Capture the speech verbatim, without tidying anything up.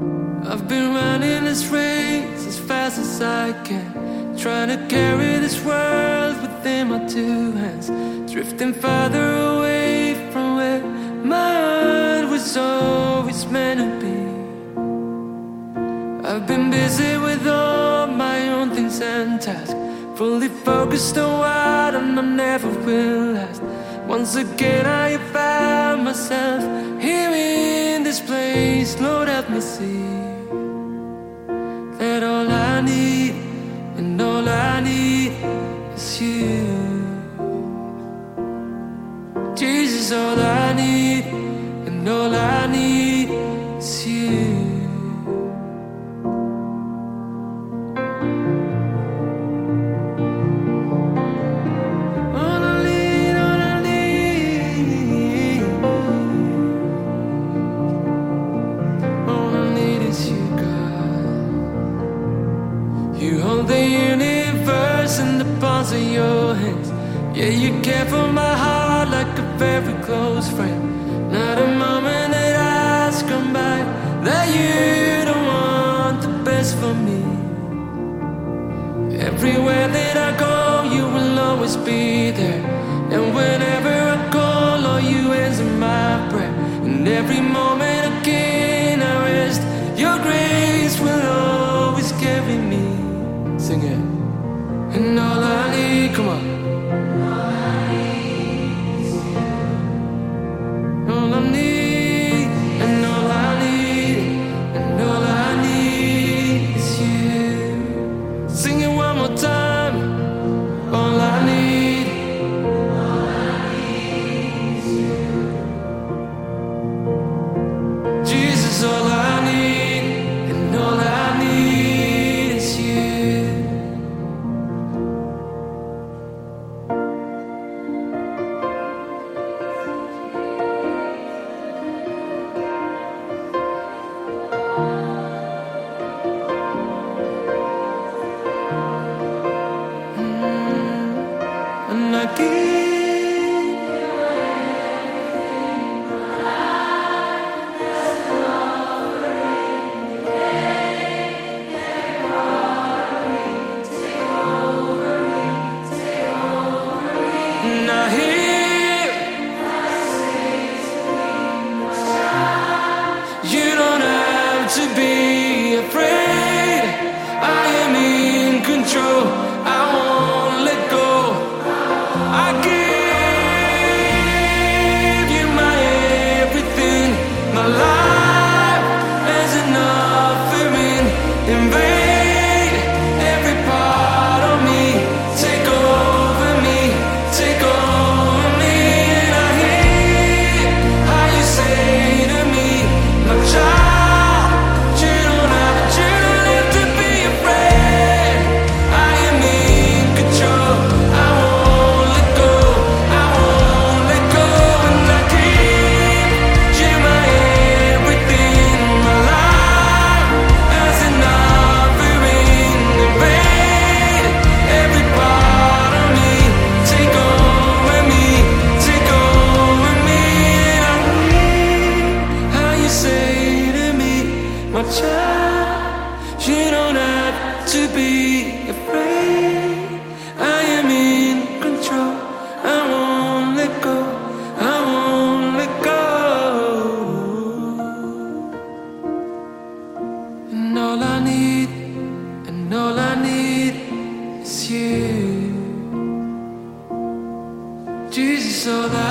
I've been running this race as fast as I can, trying to carry this world within my two hands, drifting farther away from where my heart was always meant to be. I've been busy with all my own things and tasks, fully focused on what I know never will last. Once again I have found myself here in this place. Lord, help me see that all I need and all I need is you. Jesus, all I need and all I need is you. You hold the universe in the palms of your hands. Yeah, you care for my heart like a very close friend. Not a moment that has come by that you don't want the best for me. Everywhere that I go, you will always be there. And whenever I call, all you answer my prayer. And every moment again I rest, your grace will always carry me. Sing it. And all I need, come on. All I need is you. All I need, and all I need, and all I need is you. Sing it one more time. All I need, all I need is you. Jesus, all I need, and all I need is you. And I give you everything, my life as an offering. Take every part of me, take over me, take over me. And I hear I say to me, my child, you don't have to be afraid. I am in control. I won't let go. I give you my everything, my life as an offering. Invade every part of me, take over me, take over me. And I hear how you say to me, my child, you don't have, you don't have to be afraid. I am in control. I won't let go. I won't let go. And I give you my everything, my life as an offering. Invade every part of me, take over me, take over me. And I hear how you say to me, my child, you don't have to be afraid. I am in control. I won't let go. I won't let go. And all I need, and all I need is you. Jesus, all I